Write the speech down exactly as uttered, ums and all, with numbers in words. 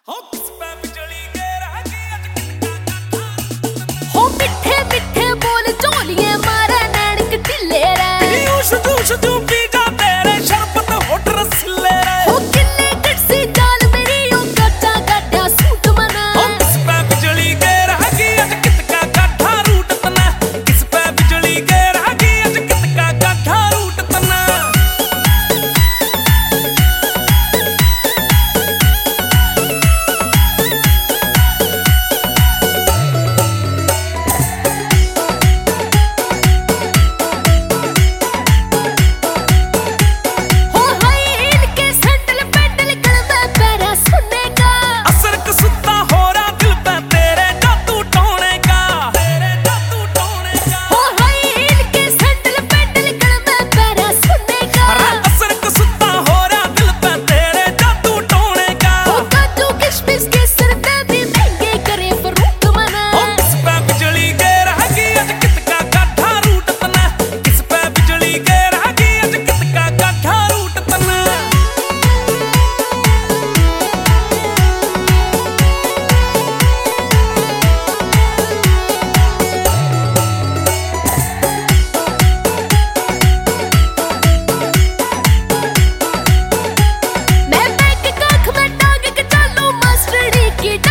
हो मिठे मिठे बोल चोलिए मारे नैन के ढिले रे शुदू शुदू पी जा तेरे शरबत होठ रसीले रे हो किन्ने कटसी जाल मेरी ओ गच्चा गड्ढा सूट मना हो किस पे बिजली गिरगी अज कितका गड्ढा रूट तना किस पे बिजली गिरगी अज कितका गड्ढा रूट तना की